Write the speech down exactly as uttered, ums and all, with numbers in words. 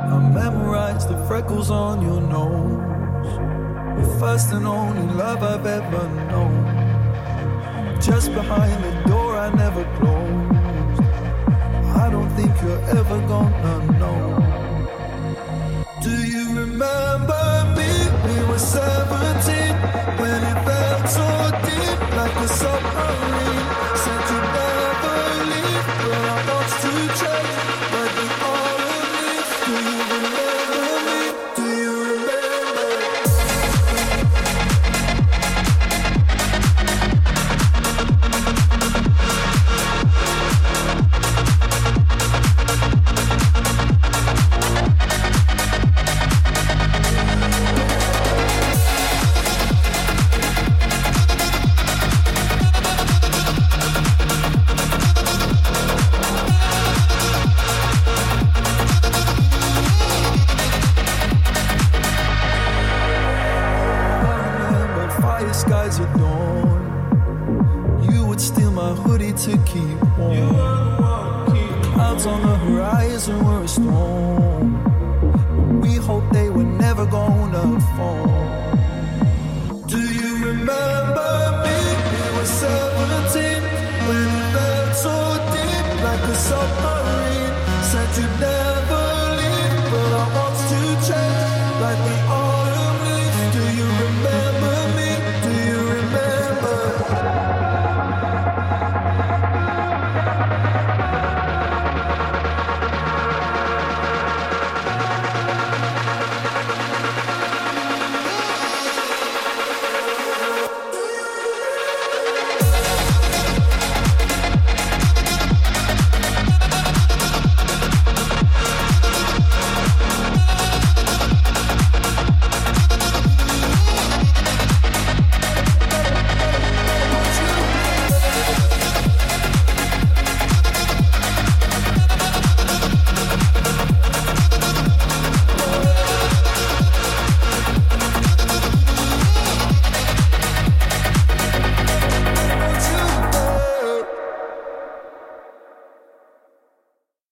I memorized the freckles on your nose. The first and only love I've ever known. Just behind the door I never closed. I don't think you're ever gonna know. Do you remember me? We were seventeen when it felt so deep, like a submarine. Said you'd never leave, but I want to change. But we all believe. Do you remember me? Do you remember? Skies at dawn, you would steal my hoodie to keep warm. Clouds on the horizon were a storm. We hoped they were never gonna fall. Do you remember me? We were seventeen when it felt so deep, like a submarine.